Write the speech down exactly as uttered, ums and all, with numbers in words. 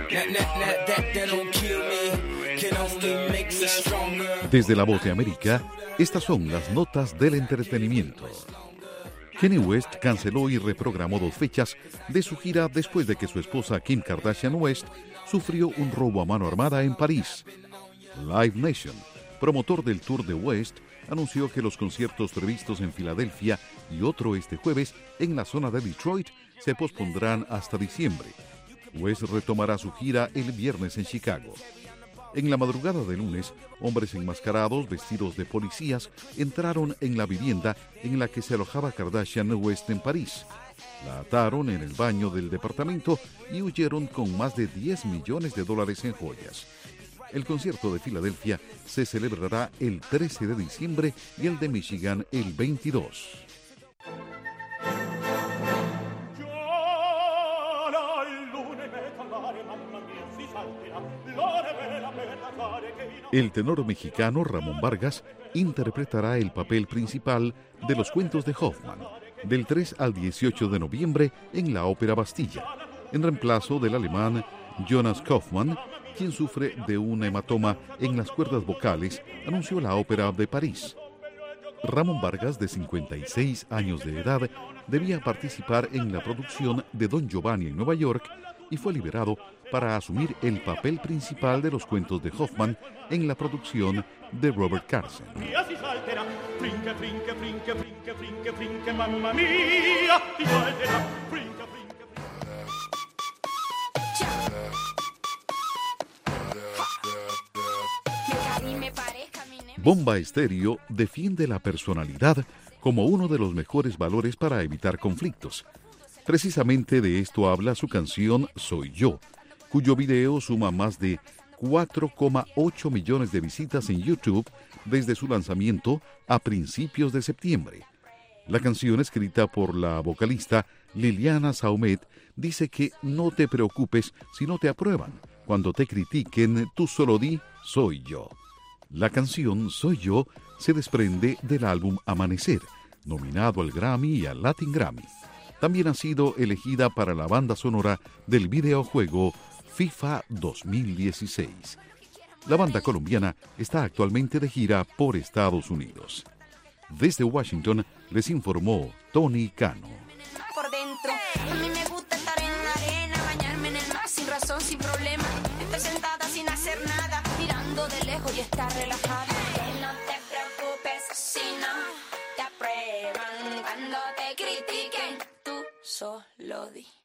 Desde la Voz de América, estas son las notas del entretenimiento. Kanye West canceló y reprogramó dos fechas de su gira después de que su esposa Kim Kardashian West sufrió un robo a mano armada en París. Live Nation, promotor del tour de West, anunció que los conciertos previstos en Filadelfia y otro este jueves en la zona de Detroit se pospondrán hasta diciembre. West retomará su gira el viernes en Chicago. En la madrugada de lunes, hombres enmascarados vestidos de policías entraron en la vivienda en la que se alojaba Kardashian West en París. La ataron en el baño del departamento y huyeron con más de diez millones de dólares en joyas. El concierto de Filadelfia se celebrará el trece de diciembre y el de Michigan el veintidós. El tenor mexicano Ramón Vargas interpretará el papel principal de los cuentos de Hoffmann del tres al dieciocho de noviembre en la Ópera Bastilla, en reemplazo del alemán Jonas Kaufmann, quien sufre de un hematoma en las cuerdas vocales, anunció la Ópera de París. Ramón Vargas, de cincuenta y seis años de edad, debía participar en la producción de Don Giovanni en Nueva York y fue liberado para asumir el papel principal de los cuentos de Hoffmann en la producción de Robert Carson. Bomba Estéreo defiende la personalidad como uno de los mejores valores para evitar conflictos. Precisamente de esto habla su canción Soy Yo, cuyo video suma más de cuatro coma ocho millones de visitas en YouTube desde su lanzamiento a principios de septiembre. La canción, escrita por la vocalista Liliana Saumet, dice que no te preocupes si no te aprueban. Cuando te critiquen, tú solo di Soy Yo. La canción Soy Yo se desprende del álbum Amanecer, nominado al Grammy y al Latin Grammy. También ha sido elegida para la banda sonora del videojuego FIFA dos mil dieciséis. La banda colombiana está actualmente de gira por Estados Unidos. Desde Washington les informó Tony Cano. Por dentro, a mí me gusta estar en la arena, bañarme en el mar sin razón, sin problema. Estar sentada sin hacer nada, mirando de lejos y estar relajada. Que no te preocupes si no te aprueban. Cuando te critiquen, tú solo di.